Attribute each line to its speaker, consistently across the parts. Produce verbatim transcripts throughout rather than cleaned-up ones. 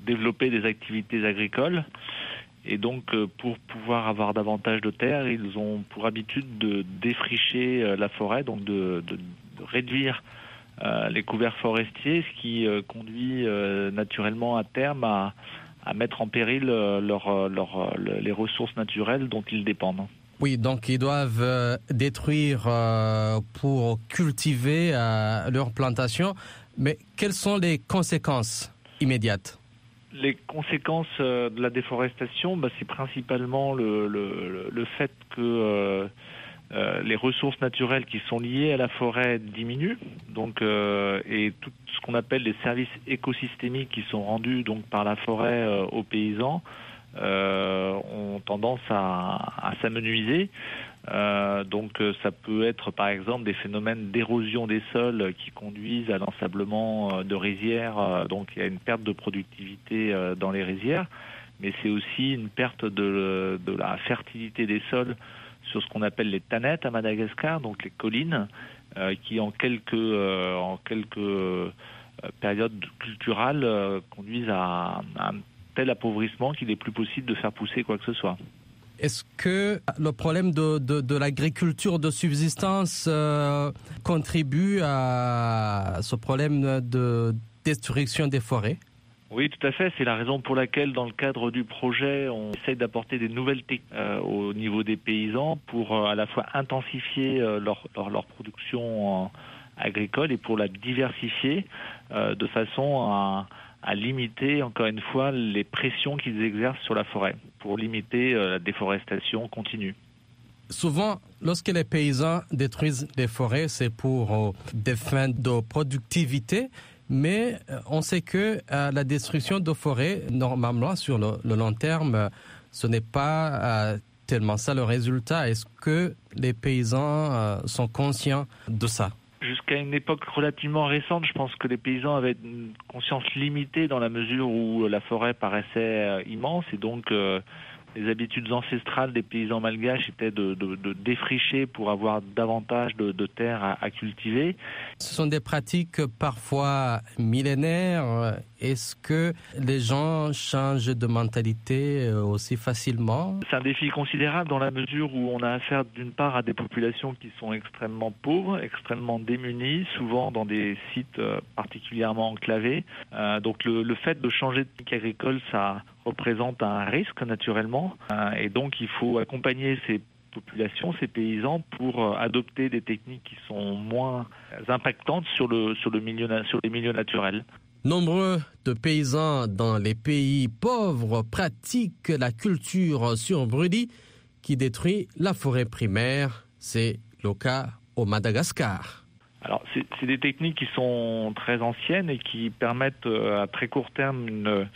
Speaker 1: développer des activités agricoles. Et donc, pour pouvoir avoir davantage de terre, ils ont pour habitude de défricher la forêt, donc de, de, de réduire euh, les couverts forestiers, ce qui euh, conduit euh, naturellement à terme à, à mettre en péril euh, leur, leur, les ressources naturelles dont ils dépendent.
Speaker 2: Oui, donc ils doivent euh, détruire euh, pour cultiver euh, leur plantation. Mais quelles sont les conséquences immédiates ?
Speaker 1: Les conséquences euh, de la déforestation, bah, c'est principalement le, le, le fait que euh, euh, les ressources naturelles qui sont liées à la forêt diminuent, donc, euh, et tout ce qu'on appelle les services écosystémiques qui sont rendus donc, par la forêt euh, aux paysans euh, ont tendance à, à s'amenuiser. Euh, donc ça peut être par exemple des phénomènes d'érosion des sols qui conduisent à l'ensablement de rizières, euh, donc il y a une perte de productivité euh, dans les rizières, mais c'est aussi une perte de, de la fertilité des sols sur ce qu'on appelle les tannettes à Madagascar, donc les collines, euh, qui en quelques, euh, en quelques euh, périodes culturales euh, conduisent à, à un tel appauvrissement qu'il n'est plus possible de faire pousser quoi que ce soit.
Speaker 2: Est-ce que le problème de, de, de l'agriculture de subsistance euh, contribue à ce problème de destruction des forêts ?
Speaker 1: Oui, tout à fait. C'est la raison pour laquelle, dans le cadre du projet, on essaye d'apporter des nouvelles techniques euh, au niveau des paysans pour euh, à la fois intensifier euh, leur, leur, leur production euh, agricole et pour la diversifier euh, de façon à... à limiter, encore une fois, les pressions qu'ils exercent sur la forêt, pour limiter euh, la déforestation continue.
Speaker 2: Souvent, lorsque les paysans détruisent les forêts, c'est pour euh, des fins de productivité, mais euh, on sait que euh, la destruction de forêts, normalement, sur le, le long terme, euh, ce n'est pas euh, tellement ça le résultat. Est-ce que les paysans euh, sont conscients de ça ?
Speaker 1: Jusqu'à une époque relativement récente, je pense que les paysans avaient une conscience limitée dans la mesure où la forêt paraissait immense et donc euh, les habitudes ancestrales des paysans malgaches étaient de, de, de défricher pour avoir davantage de, de terres à, à cultiver.
Speaker 2: Ce sont des pratiques parfois millénaires. Est-ce que les gens changent de mentalité aussi facilement ?
Speaker 1: C'est un défi considérable dans la mesure où on a affaire d'une part à des populations qui sont extrêmement pauvres, extrêmement démunies, souvent dans des sites particulièrement enclavés. Euh, donc le, le fait de changer de technique agricole, ça représente un risque naturellement. Euh, et donc il faut accompagner ces populations, ces paysans, pour adopter des techniques qui sont moins impactantes sur, le, sur, le milieu, sur les milieux naturels.
Speaker 2: Nombreux de paysans dans les pays pauvres pratiquent la culture sur brûlis qui détruit la forêt primaire. C'est le cas au Madagascar.
Speaker 1: Alors, c'est, c'est des techniques qui sont très anciennes et qui permettent à très court terme une,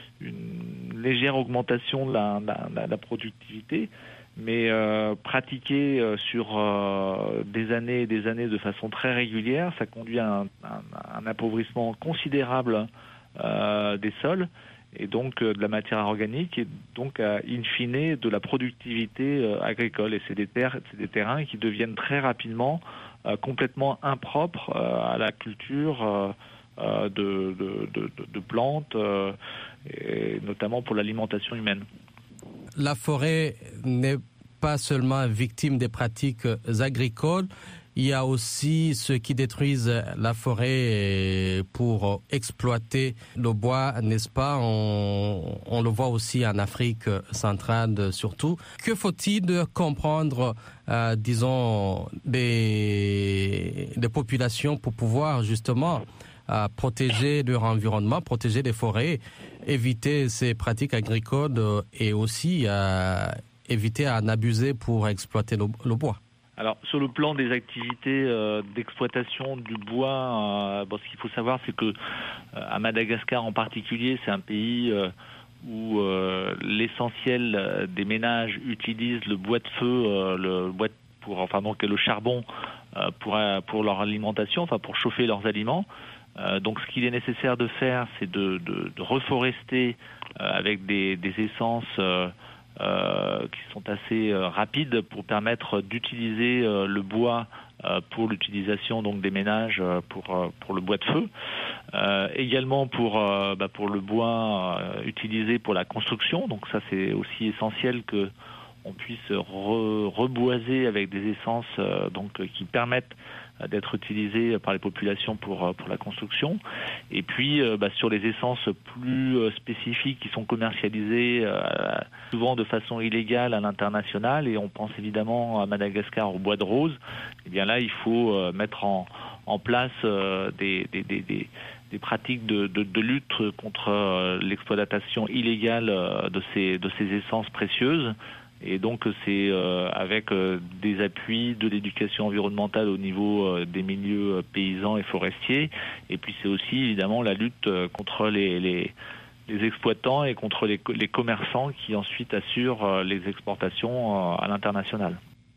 Speaker 1: une légère augmentation de la, de la, de la productivité, mais euh, pratiquées euh, sur euh, des années et des années de façon très régulière, ça conduit à un, un, un appauvrissement considérable euh, des sols et donc euh, de la matière organique et donc à, in fine de la productivité euh, agricole. Et c'est des terres, c'est des terrains qui deviennent très rapidement euh, complètement impropres euh, à la culture euh, euh, de, de, de, de plantes, euh, et notamment pour l'alimentation humaine.
Speaker 2: La forêt n'est pas seulement victime des pratiques agricoles, il y a aussi ceux qui détruisent la forêt pour exploiter le bois, n'est-ce pas ? On, on le voit aussi en Afrique centrale surtout. Que faut-il comprendre, euh, disons, des, des populations pour pouvoir justement euh, protéger leur environnement, protéger les forêts, éviter ces pratiques agricoles et aussi euh, éviter à en abuser pour exploiter le, le bois?
Speaker 1: Alors, sur le plan des activités euh, d'exploitation du bois, euh, bon, ce qu'il faut savoir, c'est que euh, à Madagascar en particulier, c'est un pays euh, où euh, l'essentiel des ménages utilisent le bois de feu, euh, le bois de, pour, enfin donc le charbon euh, pour pour leur alimentation, enfin pour chauffer leurs aliments. Euh, donc, ce qu'il est nécessaire de faire, c'est de, de, de reforester euh, avec des, des essences euh, Euh, qui sont assez euh, rapides pour permettre d'utiliser euh, le bois euh, pour l'utilisation donc des ménages euh, pour euh, pour le bois de feu, euh, également pour euh, bah, pour le bois euh, utilisé pour la construction. Donc ça c'est aussi essentiel que on puisse re, reboiser avec des essences euh, donc qui permettent d'être utilisées par les populations pour pour la construction. Et puis euh, bah, sur les essences plus euh, spécifiques qui sont commercialisées euh, souvent de façon illégale à l'international, et on pense évidemment à Madagascar au bois de rose. Et bien là il faut euh, mettre en en place euh, des, des, des, des des pratiques de, de, de lutte contre euh, l'exploitation illégale euh, de ces de ces essences précieuses. Et donc c'est euh, avec euh, des appuis de l'éducation environnementale au niveau euh, des milieux euh, paysans et forestiers. Et puis c'est aussi évidemment la lutte euh, contre les, les, les exploitants et contre les, les commerçants qui ensuite assurent euh, les exportations euh, à l'international.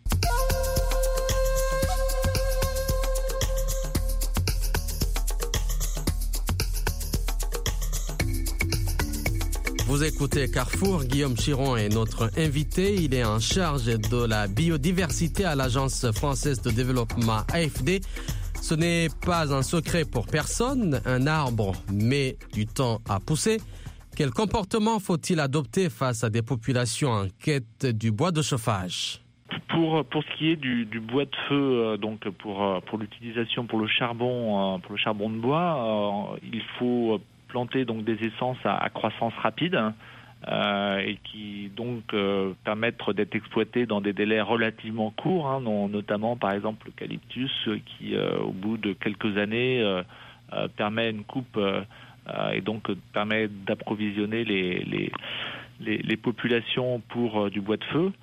Speaker 2: Vous écoutez Carrefour, Guillaume Chiron est notre invité. Il est en charge de la biodiversité à l'Agence française de développement A F D. Ce n'est pas un secret pour personne, un arbre met du temps à pousser. Quel comportement faut-il adopter face à des populations en quête du bois de chauffage ?
Speaker 1: Pour pour ce qui est du, du bois de feu, euh, donc pour pour l'utilisation pour le charbon, euh, pour le charbon de bois, euh, il faut planter donc des essences à, à croissance rapide euh, et qui donc euh, permettent d'être exploitées dans des délais relativement courts, hein, non, notamment par exemple l'eucalyptus qui euh, au bout de quelques années euh, euh, permet une coupe euh, et donc permet d'approvisionner les les, les, les populations pour euh, du bois de feu.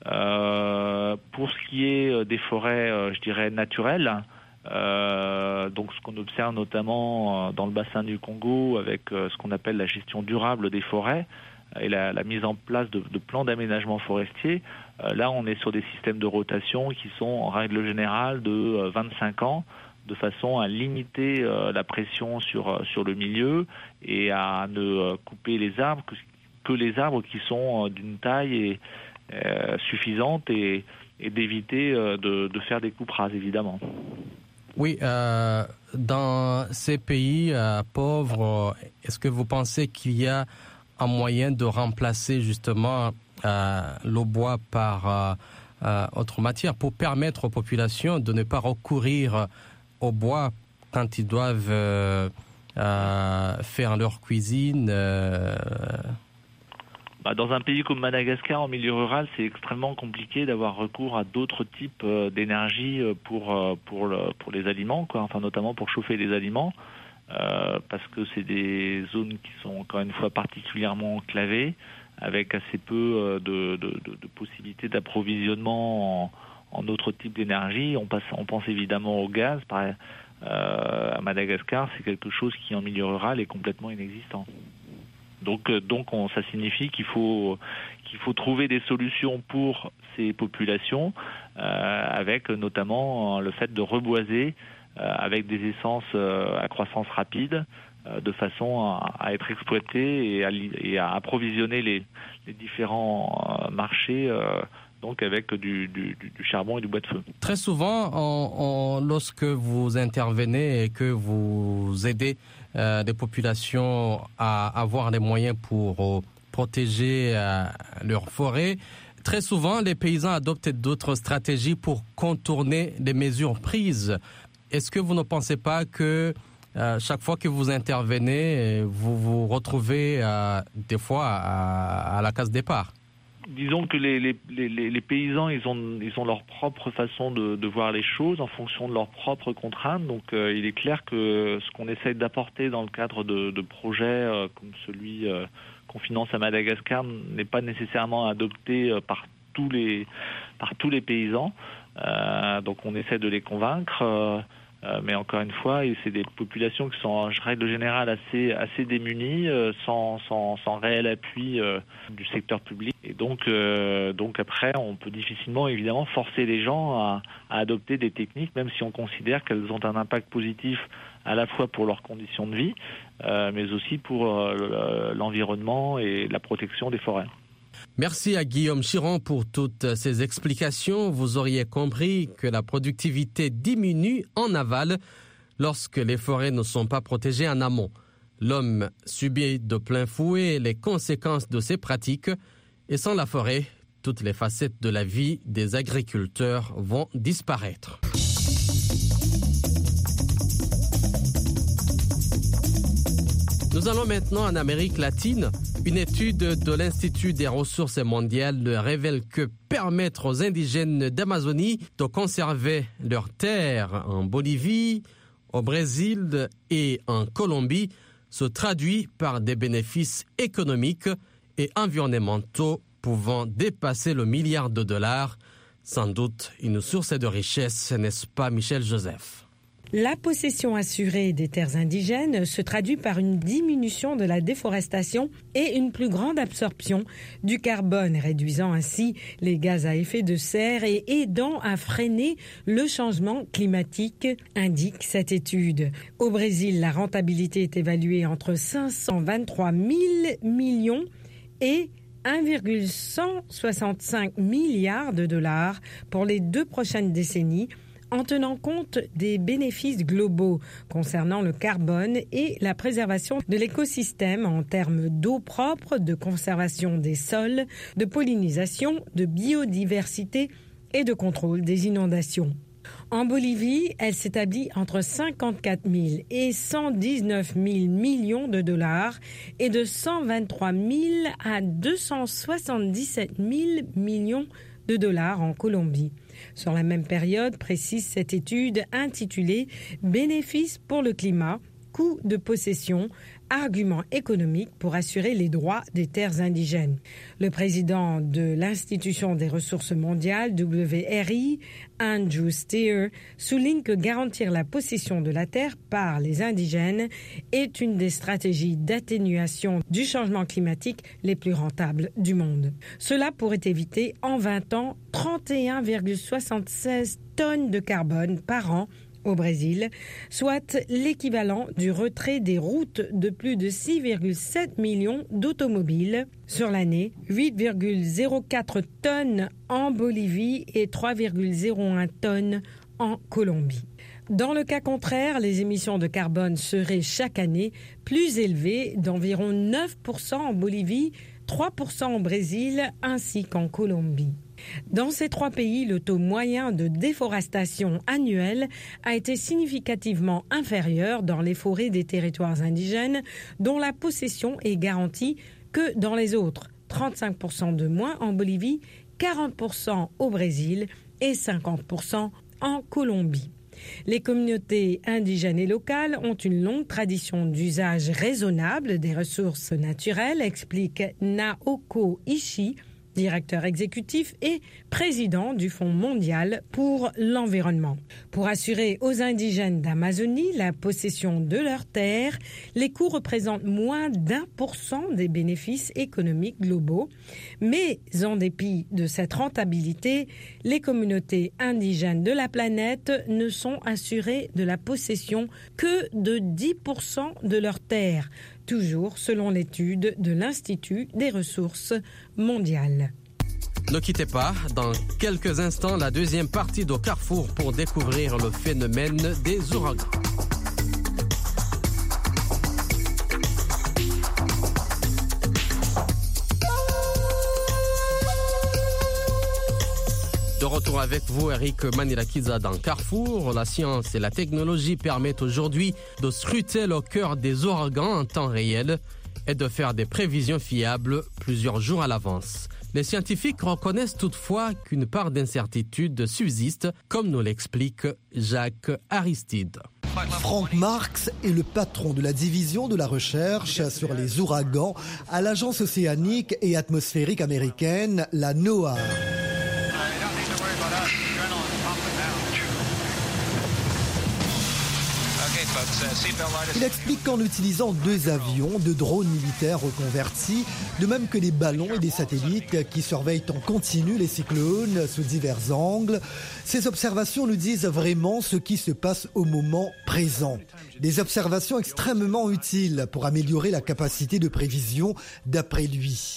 Speaker 1: Euh, pour ce qui est des forêts, euh, je dirais naturelles, Euh, donc ce qu'on observe notamment euh, dans le bassin du Congo avec euh, ce qu'on appelle la gestion durable des forêts et la, la mise en place de, de plans d'aménagement forestier. Euh, là, on est sur des systèmes de rotation qui sont en règle générale de euh, vingt-cinq ans, de façon à limiter euh, la pression sur sur le milieu et à ne euh, couper les arbres que, que les arbres qui sont euh, d'une taille et, euh, suffisante et, et d'éviter euh, de, de faire des coupes rases, évidemment.
Speaker 2: Oui, euh, dans ces pays euh, pauvres, est-ce que vous pensez qu'il y a un moyen de remplacer justement euh, le bois par euh, euh, autre matière pour permettre aux populations de ne pas recourir au bois quand ils doivent euh, euh, faire leur cuisine euh...
Speaker 1: Dans un pays comme Madagascar, en milieu rural, c'est extrêmement compliqué d'avoir recours à d'autres types d'énergie pour pour le, pour les aliments, quoi. Enfin notamment pour chauffer les aliments, euh, parce que c'est des zones qui sont encore une fois particulièrement enclavées, avec assez peu de, de, de, de possibilités d'approvisionnement en, en d'autres types d'énergie. On passe, on pense évidemment au gaz. Par, euh, à Madagascar, c'est quelque chose qui en milieu rural est complètement inexistant. Donc, donc on, ça signifie qu'il faut, qu'il faut trouver des solutions pour ces populations, euh, avec notamment le fait de reboiser euh, avec des essences euh, à croissance rapide, euh, de façon à, à être exploitées et à, et à approvisionner les, les différents euh, marchés euh, donc avec du, du, du charbon et du bois de feu.
Speaker 2: Très souvent, on, on, lorsque vous intervenez et que vous aidez euh, des populations à avoir les moyens pour euh, protéger euh, leurs forêts, très souvent, les paysans adoptent d'autres stratégies pour contourner les mesures prises. Est-ce que vous ne pensez pas que euh, chaque fois que vous intervenez, vous vous retrouvez euh, des fois à, à la case départ ?
Speaker 1: Disons que les, les, les, les paysans, ils ont, ils ont leur propre façon de, de voir les choses en fonction de leurs propres contraintes. Donc euh, il est clair que ce qu'on essaye d'apporter dans le cadre de, de projets euh, comme celui euh, qu'on finance à Madagascar n'est pas nécessairement adopté euh, par tous les, par tous les paysans. Euh, donc on essaie de les convaincre. Euh, Euh, mais encore une fois, c'est des populations qui sont en règle générale assez assez démunies, euh, sans, sans sans réel appui euh, du secteur public. Et donc euh, donc après, on peut difficilement évidemment forcer les gens à, à adopter des techniques, même si on considère qu'elles ont un impact positif à la fois pour leurs conditions de vie, euh, mais aussi pour euh, l'environnement et la protection des forêts.
Speaker 2: Merci à Guillaume Chiron pour toutes ces explications. Vous auriez compris que la productivité diminue en aval lorsque les forêts ne sont pas protégées en amont. L'homme subit de plein fouet les conséquences de ces pratiques et sans la forêt, toutes les facettes de la vie des agriculteurs vont disparaître. Nous allons maintenant en Amérique latine. Une étude de l'Institut des ressources mondiales révèle que permettre aux indigènes d'Amazonie de conserver leurs terres en Bolivie, au Brésil et en Colombie se traduit par des bénéfices économiques et environnementaux pouvant dépasser le milliard de dollars. Sans doute une source de richesse, n'est-ce pas, Michel Joseph?
Speaker 3: La possession assurée des terres indigènes se traduit par une diminution de la déforestation et une plus grande absorption du carbone, réduisant ainsi les gaz à effet de serre et aidant à freiner le changement climatique, indique cette étude. Au Brésil, la rentabilité est évaluée entre cinq cent vingt-trois mille millions et un virgule cent soixante-cinq milliards de dollars pour les deux prochaines décennies, en tenant compte des bénéfices globaux concernant le carbone et la préservation de l'écosystème en termes d'eau propre, de conservation des sols, de pollinisation, de biodiversité et de contrôle des inondations. En Bolivie, elle s'établit entre cinquante-quatre mille et cent dix-neuf mille millions de dollars et de cent vingt-trois mille à deux cent soixante-dix-sept mille millions de dollars en Colombie. Sur la même période, précise cette étude intitulée « Bénéfices pour le climat, coûts de possession, arguments économiques pour assurer les droits des terres indigènes ». Le président de l'Institution des ressources mondiales, W R I, Andrew Steer, souligne que garantir la possession de la terre par les indigènes est une des stratégies d'atténuation du changement climatique les plus rentables du monde. Cela pourrait éviter en vingt ans trente et un virgule soixante-seize tonnes de carbone par an au Brésil, soit l'équivalent du retrait des routes de plus de six virgule sept millions d'automobiles sur l'année, huit virgule zéro quatre tonnes en Bolivie et trois virgule zéro un tonnes en Colombie. Dans le cas contraire, les émissions de carbone seraient chaque année plus élevées d'environ neuf pour cent en Bolivie, trois pour cent au Brésil ainsi qu'en Colombie. Dans ces trois pays, le taux moyen de déforestation annuel a été significativement inférieur dans les forêts des territoires indigènes, dont la possession est garantie, que dans les autres, trente-cinq pour cent de moins en Bolivie, quarante pour cent au Brésil et cinquante pour cent en Colombie. Les communautés indigènes et locales ont une longue tradition d'usage raisonnable des ressources naturelles, explique Naoko Ishii, directeur exécutif et président du Fonds mondial pour l'environnement. Pour assurer aux indigènes d'Amazonie la possession de leurs terres, les coûts représentent moins d'un pour cent des bénéfices économiques globaux. Mais en dépit de cette rentabilité, les communautés indigènes de la planète ne sont assurées de la possession que de dix pour cent de leurs terres, toujours selon l'étude de l'Institut des ressources mondiales.
Speaker 2: Ne quittez pas, dans quelques instants, la deuxième partie de Carrefour pour découvrir le phénomène des ouragans. De retour avec vous, Eric Manilakiza dans Carrefour. La science et la technologie permettent aujourd'hui de scruter le cœur des ouragans en temps réel et de faire des prévisions fiables plusieurs jours à l'avance. Les scientifiques reconnaissent toutefois qu'une part d'incertitude subsiste, comme nous l'explique Jacques Aristide.
Speaker 4: Frank Marks est le patron de la division de la recherche sur les ouragans à l'agence océanique et atmosphérique américaine, la NOAA. Il explique qu'en utilisant deux avions, deux drones militaires reconvertis, de même que des ballons et des satellites qui surveillent en continu les cyclones sous divers angles, ces observations nous disent vraiment ce qui se passe au moment présent. Des observations extrêmement utiles pour améliorer la capacité de prévision d'après lui.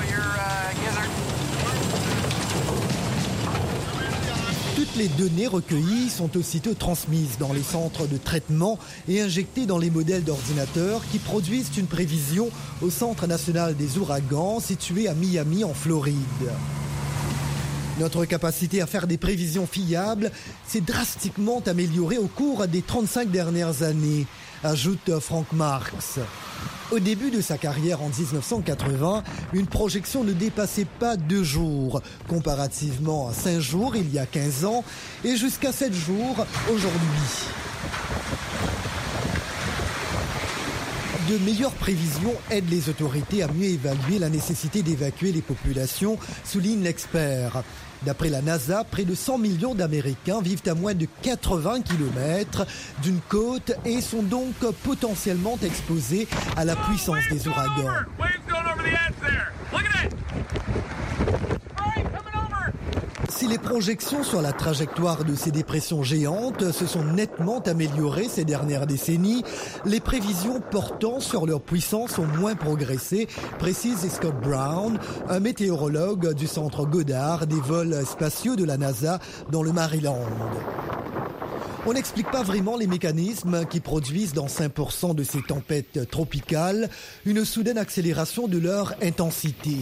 Speaker 4: Toutes les données recueillies sont aussitôt transmises dans les centres de traitement et injectées dans les modèles d'ordinateurs qui produisent une prévision au Centre national des ouragans situé à Miami en Floride. Notre capacité à faire des prévisions fiables s'est drastiquement améliorée au cours des trente-cinq dernières années, ajoute Frank Marks. Au début de sa carrière en dix-neuf cent quatre-vingts, une projection ne dépassait pas deux jours, comparativement à cinq jours il y a quinze ans et jusqu'à sept jours aujourd'hui. De meilleures prévisions aident les autorités à mieux évaluer la nécessité d'évacuer les populations, souligne l'expert. D'après la NASA, près de cent millions d'Américains vivent à moins de quatre-vingts kilomètres d'une côte et sont donc potentiellement exposés à la puissance des ouragans. Si les projections sur la trajectoire de ces dépressions géantes se sont nettement améliorées ces dernières décennies, les prévisions portant sur leur puissance ont moins progressé, précise Scott Brown, un météorologue du centre Goddard des vols spatiaux de la NASA dans le Maryland. On n'explique pas vraiment les mécanismes qui produisent dans cinq pour cent de ces tempêtes tropicales une soudaine accélération de leur intensité.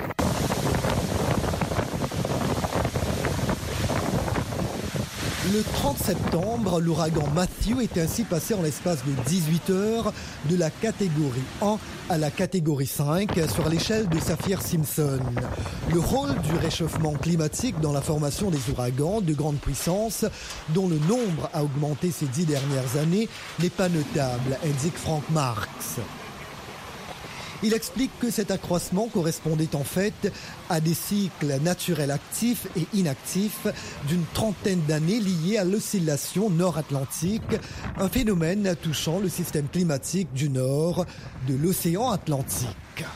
Speaker 4: Le trente septembre, l'ouragan Matthew est ainsi passé en l'espace de dix-huit heures de la catégorie un à la catégorie cinq sur l'échelle de Saffir-Simpson. Le rôle du réchauffement climatique dans la formation des ouragans de grande puissance, dont le nombre a augmenté ces dix dernières années, n'est pas notable, indique Frank Marks. Il explique que cet accroissement correspondait en fait à des cycles naturels actifs et inactifs d'une trentaine d'années liés à l'oscillation nord-atlantique, un phénomène touchant le système climatique du nord de l'océan Atlantique.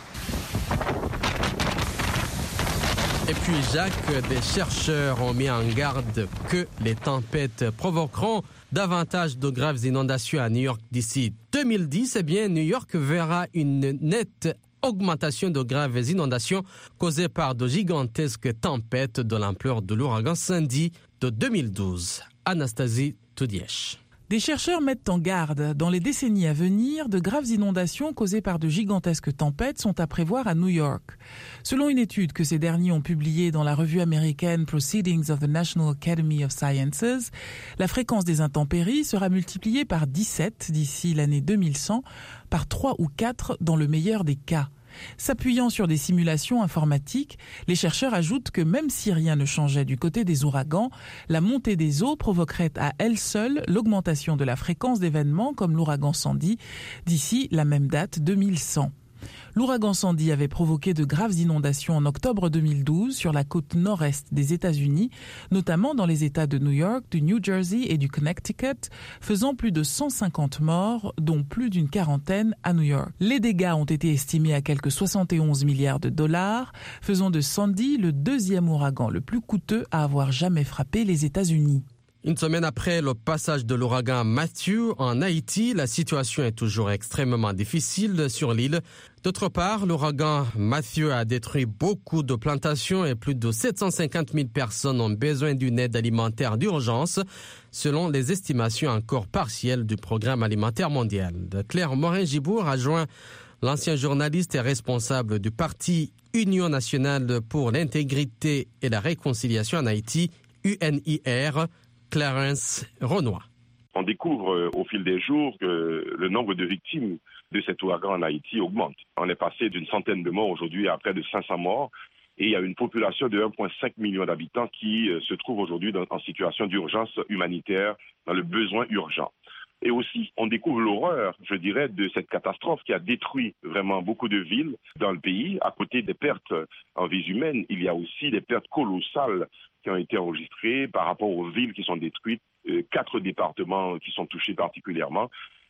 Speaker 2: Et puis Jacques, des chercheurs ont mis en garde que les tempêtes provoqueront davantage de graves inondations à New York d'ici deux mille dix. Eh bien, New York verra une nette augmentation de graves inondations causées par de gigantesques tempêtes de l'ampleur de l'ouragan Sandy de deux mille douze. Anastasie Toudièche.
Speaker 5: Des chercheurs mettent en garde. Dans les décennies à venir, de graves inondations causées par de gigantesques tempêtes sont à prévoir à New York. Selon une étude que ces derniers ont publiée dans la revue américaine Proceedings of the National Academy of Sciences, la fréquence des intempéries sera multipliée par dix-sept d'ici l'année deux mille cent, par trois ou quatre dans le meilleur des cas. S'appuyant sur des simulations informatiques, les chercheurs ajoutent que même si rien ne changeait du côté des ouragans, la montée des eaux provoquerait à elle seule l'augmentation de la fréquence d'événements comme l'ouragan Sandy d'ici la même date deux mille cent. L'ouragan Sandy avait provoqué de graves inondations en octobre deux mille douze sur la côte nord-est des États-Unis, notamment dans les États de New York, du New Jersey et du Connecticut, faisant plus de cent cinquante morts, dont plus d'une quarantaine à New York. Les dégâts ont été estimés à quelque soixante et onze milliards de dollars, faisant de Sandy le deuxième ouragan le plus coûteux à avoir jamais frappé les États-Unis.
Speaker 2: Une semaine après le passage de l'ouragan Matthew en Haïti, la situation est toujours extrêmement difficile sur l'île. D'autre part, l'ouragan Matthew a détruit beaucoup de plantations et plus de sept cent cinquante mille personnes ont besoin d'une aide alimentaire d'urgence, selon les estimations encore partielles du Programme alimentaire mondial. Claire Morin-Gibour a joint l'ancien journaliste et responsable du parti Union nationale pour l'intégrité et la réconciliation en Haïti, U N I R, Clarence Renoir.
Speaker 6: On découvre au fil des jours que le nombre de victimes de cet ouragan en Haïti augmente. On est passé d'une centaine de morts aujourd'hui à près de cinq cents morts et il y a une population de un virgule cinq million d'habitants qui se trouve aujourd'hui en situation d'urgence humanitaire, dans le besoin urgent. Et aussi, on découvre l'horreur, je dirais, de cette catastrophe qui a détruit vraiment beaucoup de villes dans le pays. À côté des pertes en vies humaines, il y a aussi des pertes colossales qui ont été enregistrées par rapport aux villes qui sont détruites, euh, quatre départements qui sont touchés particulièrement.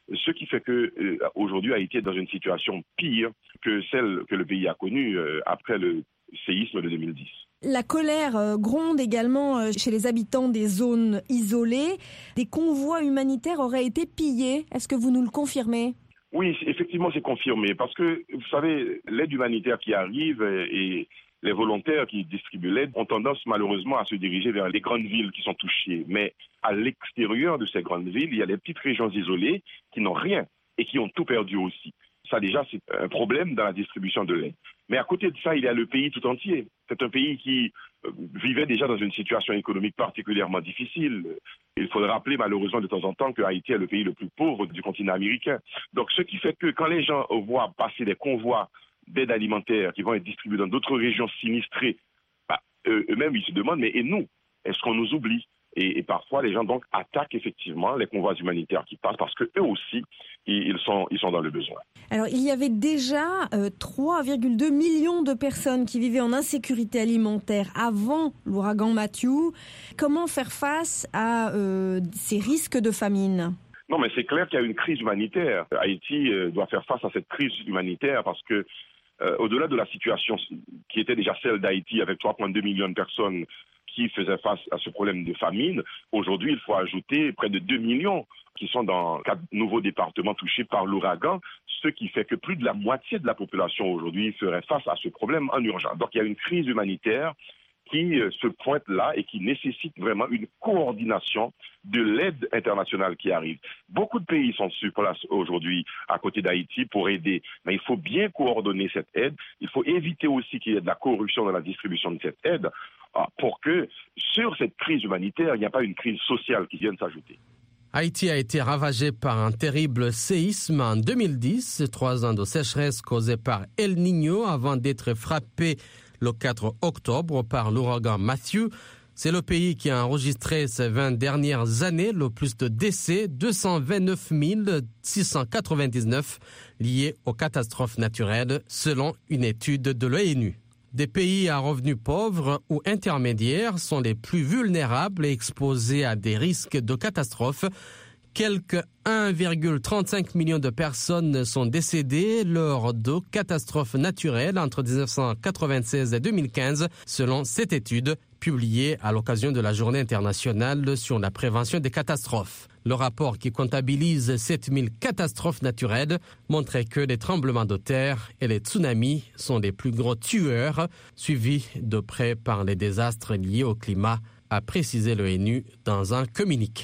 Speaker 6: Ce qui fait que euh, aujourd'hui Haïti est dans une situation pire que celle que le pays a connue euh, après le séisme de deux mille dix.
Speaker 7: La colère euh, gronde également euh, chez les habitants des zones isolées. Des convois humanitaires auraient été pillés. Est-ce que vous nous le confirmez ?
Speaker 6: Oui, effectivement, c'est confirmé. Parce que, vous savez, l'aide humanitaire qui arrive et les volontaires qui distribuent l'aide ont tendance malheureusement à se diriger vers les grandes villes qui sont touchées. Mais à l'extérieur de ces grandes villes, il y a des petites régions isolées qui n'ont rien et qui ont tout perdu aussi. Ça, déjà, c'est un problème dans la distribution de l'aide. Mais à côté de ça, il y a le pays tout entier. C'est un pays qui euh, vivait déjà dans une situation économique particulièrement difficile. Il faut le rappeler malheureusement de temps en temps que Haïti est le pays le plus pauvre du continent américain. Donc, ce qui fait que quand les gens voient passer des convois d'aide alimentaire qui vont être distribués dans d'autres régions sinistrées, bah, eux-mêmes, ils se demandent, mais et nous, est-ce qu'on nous oublie ? Et, et parfois, les gens donc attaquent effectivement les convois humanitaires qui passent parce qu'eux aussi, ils sont, ils sont dans le besoin.
Speaker 7: Alors, il y avait déjà euh, trois virgule deux millions de personnes qui vivaient en insécurité alimentaire avant l'ouragan Matthew. Comment faire face à euh, ces risques de famine ?
Speaker 6: Non, mais c'est clair qu'il y a une crise humanitaire. Haïti euh, doit faire face à cette crise humanitaire parce que euh, au-delà de la situation qui était déjà celle d'Haïti avec trois virgule deux millions de personnes qui faisaient face à ce problème de famine, aujourd'hui, il faut ajouter près de deux millions qui sont dans quatre nouveaux départements touchés par l'ouragan, ce qui fait que plus de la moitié de la population aujourd'hui ferait face à ce problème en urgence. Donc il y a une crise humanitaire qui se pointe là et qui nécessite vraiment une coordination de l'aide internationale qui arrive. Beaucoup de pays sont sur place aujourd'hui à côté d'Haïti pour aider, mais il faut bien coordonner cette aide. Il faut éviter aussi qu'il y ait de la corruption dans la distribution de cette aide pour que sur cette crise humanitaire, il n'y a pas une crise sociale qui vienne s'ajouter.
Speaker 2: Haïti a été ravagé par un terrible séisme en deux mille dix, trois ans de sécheresse causée par El Niño avant d'être frappé le quatre octobre par l'ouragan Matthew. C'est le pays qui a enregistré ces vingt dernières années le plus de décès, deux cent vingt-neuf mille six cent quatre-vingt-dix-neuf liés aux catastrophes naturelles, selon une étude de l'ONU. Des pays à revenus pauvres ou intermédiaires sont les plus vulnérables et exposés à des risques de catastrophes. Quelques un virgule trente-cinq million de personnes sont décédées lors de catastrophes naturelles entre dix-neuf cent quatre-vingt-seize et deux mille quinze, selon cette étude publiée à l'occasion de la Journée internationale sur la prévention des catastrophes. Le rapport qui comptabilise sept mille catastrophes naturelles montrait que les tremblements de terre et les tsunamis sont les plus gros tueurs, suivis de près par les désastres liés au climat, a précisé l'ONU dans un communiqué.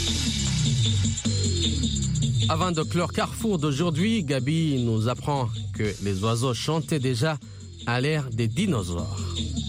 Speaker 2: Avant de clore Carrefour d'aujourd'hui, Gabi nous apprend que les oiseaux chantaient déjà à l'ère des dinosaures.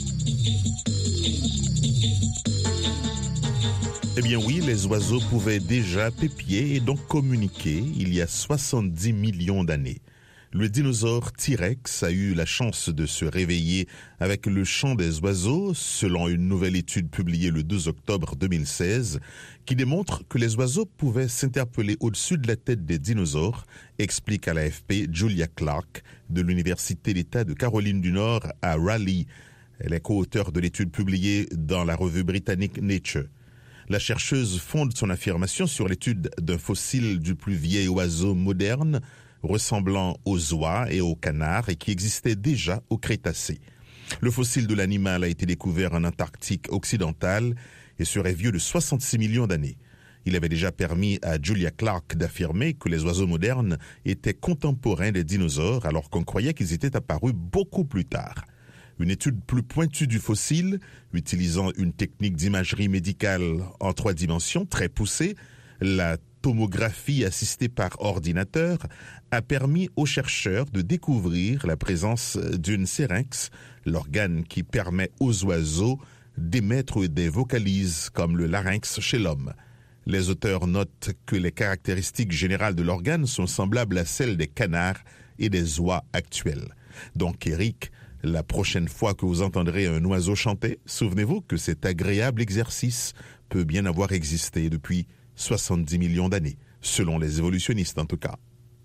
Speaker 8: Eh bien oui, les oiseaux pouvaient déjà pépier et donc communiquer il y a soixante-dix millions d'années. Le dinosaure T-Rex a eu la chance de se réveiller avec le chant des oiseaux, selon une nouvelle étude publiée le deux octobre deux mille seize, qui démontre que les oiseaux pouvaient s'interpeller au-dessus de la tête des dinosaures, explique à l'A F P Julia Clark de l'Université d'État de Caroline du Nord à Raleigh. Elle est co-auteure de l'étude publiée dans la revue britannique Nature. La chercheuse fonde son affirmation sur l'étude d'un fossile du plus vieil oiseau moderne, ressemblant aux oies et aux canards et qui existait déjà au Crétacé. Le fossile de l'animal a été découvert en Antarctique occidentale et serait vieux de soixante-six millions d'années. Il avait déjà permis à Julia Clark d'affirmer que les oiseaux modernes étaient contemporains des dinosaures alors qu'on croyait qu'ils étaient apparus beaucoup plus tard. Une étude plus pointue du fossile, utilisant une technique d'imagerie médicale en trois dimensions très poussée, la tomographie assistée par ordinateur, a permis aux chercheurs de découvrir la présence d'une syrinx, l'organe qui permet aux oiseaux d'émettre des vocalises comme le larynx chez l'homme. Les auteurs notent que les caractéristiques générales de l'organe sont semblables à celles des canards et des oies actuelles. Donc Eric, la prochaine fois que vous entendrez un oiseau chanter, souvenez-vous que cet agréable exercice peut bien avoir existé depuis soixante-dix millions d'années, selon les évolutionnistes en tout cas.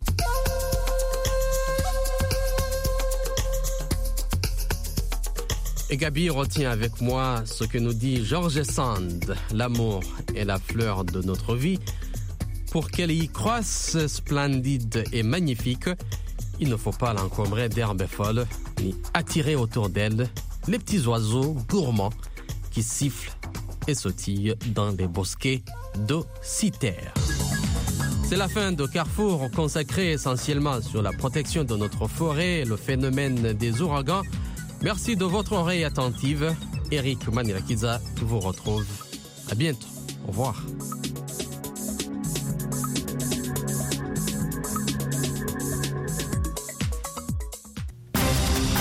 Speaker 2: Et Gabi retient avec moi ce que nous dit George Sand. L'amour est la fleur de notre vie. pour qu'elle y croisse splendide et magnifique, il ne faut pas l'encombrer d'herbes folles, ni attirer autour d'elle les petits oiseaux gourmands qui sifflent et sautillent dans les bosquets d'Ociterre. C'est la fin de Carrefour consacré essentiellement sur la protection de notre forêt et le phénomène des ouragans. Merci de votre oreille attentive. Eric Manirakiza vous retrouve. À bientôt. Au revoir.